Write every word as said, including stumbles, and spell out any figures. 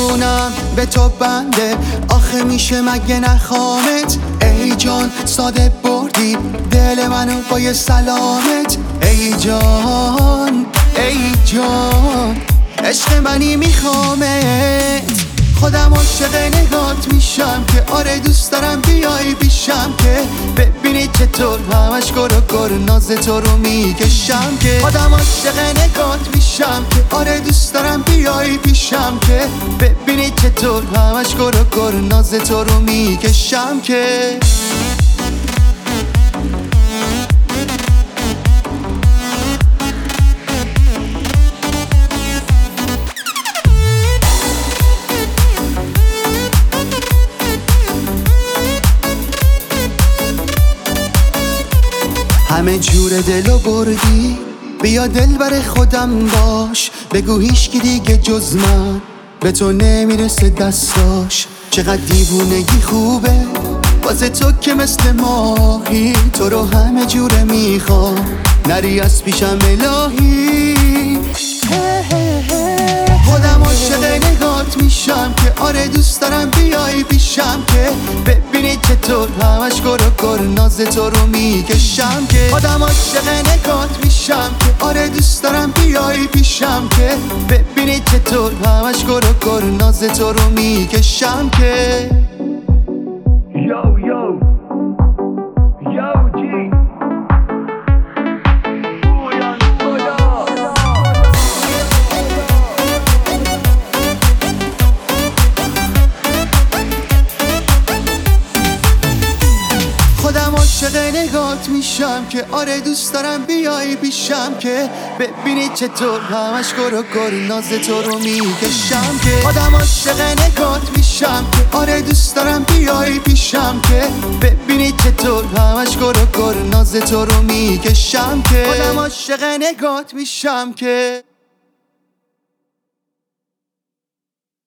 جونم به تو بنده، آخه میشه مگه نخوامت؟ ای جان ساده بردی دل منو با یه سلامت. ای جان ای جان عشق منی میخوامت. خودم عاشق نگات میشم که آره دوست دارم بیای پیشم، که ببینی چطور همش گر و گر ناز تو رو میکشم. که خودم عاشق نگات میشم که آره دوست دارم بیای پیشم، که ببینی چطور همش گر و گر ناز تو رو میکشم. که همه جور دلو بردی، بیا دل بر خودم باش. بگو هیچکی دیگه جز من به تو نمیرسه دستاش. چقدر دیوونگی خوبه واسه تو که مثل ماهی، تو رو همه جوره میخوام نری از پیشم الهی. خودم عاشق نگات میشم که آره دوست دارم بیای پیشم، که ببینی چطور همش گر و گر ناز تو رو میکشم. که خودم عاشق نگات میشم که آره دوست دارم بیای پیشم، که ببینی چطور همش گر و گر ناز تو رو میکشم. که یو یو یو جی خودم عاشق نگات میشم که آره دوست دارم بیای پیشم، که ببینی چطور همش گر و گر ناز تو رو میکشم. که خودم عاشق نگات میشم که آره دوست دارم بیای پیشم، که ببینی چطور همش گر و گر ناز تو رو میکشم. که خودم عاشق نگات میشم که